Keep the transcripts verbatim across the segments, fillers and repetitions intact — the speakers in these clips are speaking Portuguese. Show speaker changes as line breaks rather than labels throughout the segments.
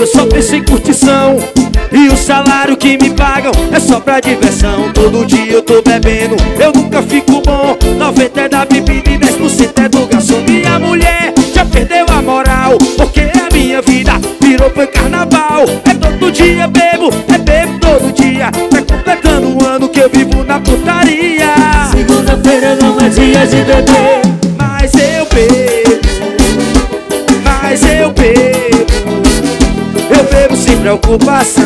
só penso em curtição, e o salário que me pagam é só pra diversão. Todo dia eu tô bebendo, eu nunca fico bom. Noventa é da bebida e dez por cento é do garçom. Minha mulher já perdeu a moral, porque a minha vida virou foi carnaval. É todo dia bebo, é bebo todo dia. Tá completando um ano que eu vivo na putaria.
Segunda-feira não é dia de beber,
mas eu bebo, mas eu bebo. Eu bebo sem preocupação.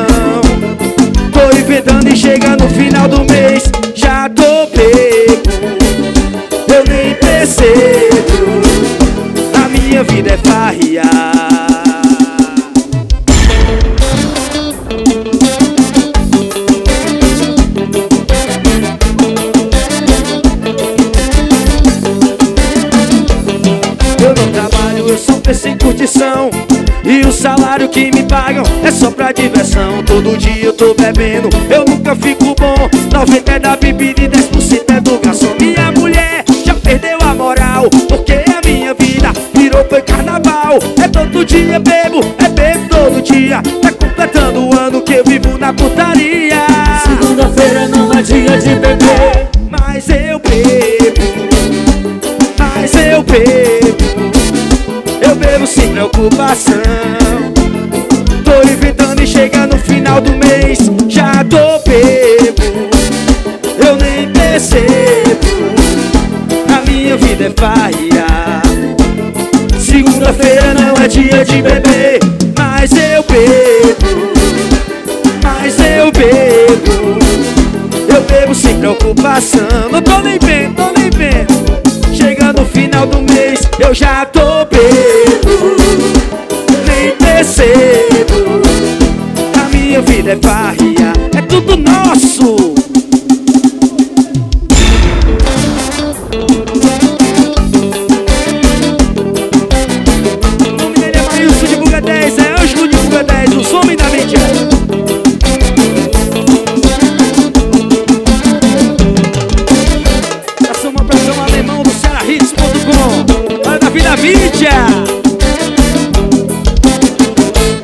Tô inventando e chega no final do mês, já tô bebo, eu nem percebo. A minha vida é farriar. Eu não trabalho, eu só penso em curtição, e o salário que me pagam é só pra diversão. Todo dia eu tô bebendo, eu nunca fico bom. Noventa é da bebida e dez por cento é do garçom. Minha mulher já perdeu a moral, porque a minha vida virou foi carnaval. É todo dia bebo, é bebo todo dia. Tá completando o ano que eu vivo na putaria.
segunda-feira não é dia de beber,
mas eu bebo, mas eu bebo. Eu bebo sem preocupação. Tô inventando e chega no final do mês, já tô bebo, eu nem percebo. A minha vida é farriar. Segunda-feira não é dia de beber, mas eu bebo, mas eu bebo. Eu bebo sem preocupação. Não tô nem vendo, tô nem vendo. Chega no final do mês, eu já tô bebo, nem percebo. A minha vida é farriar.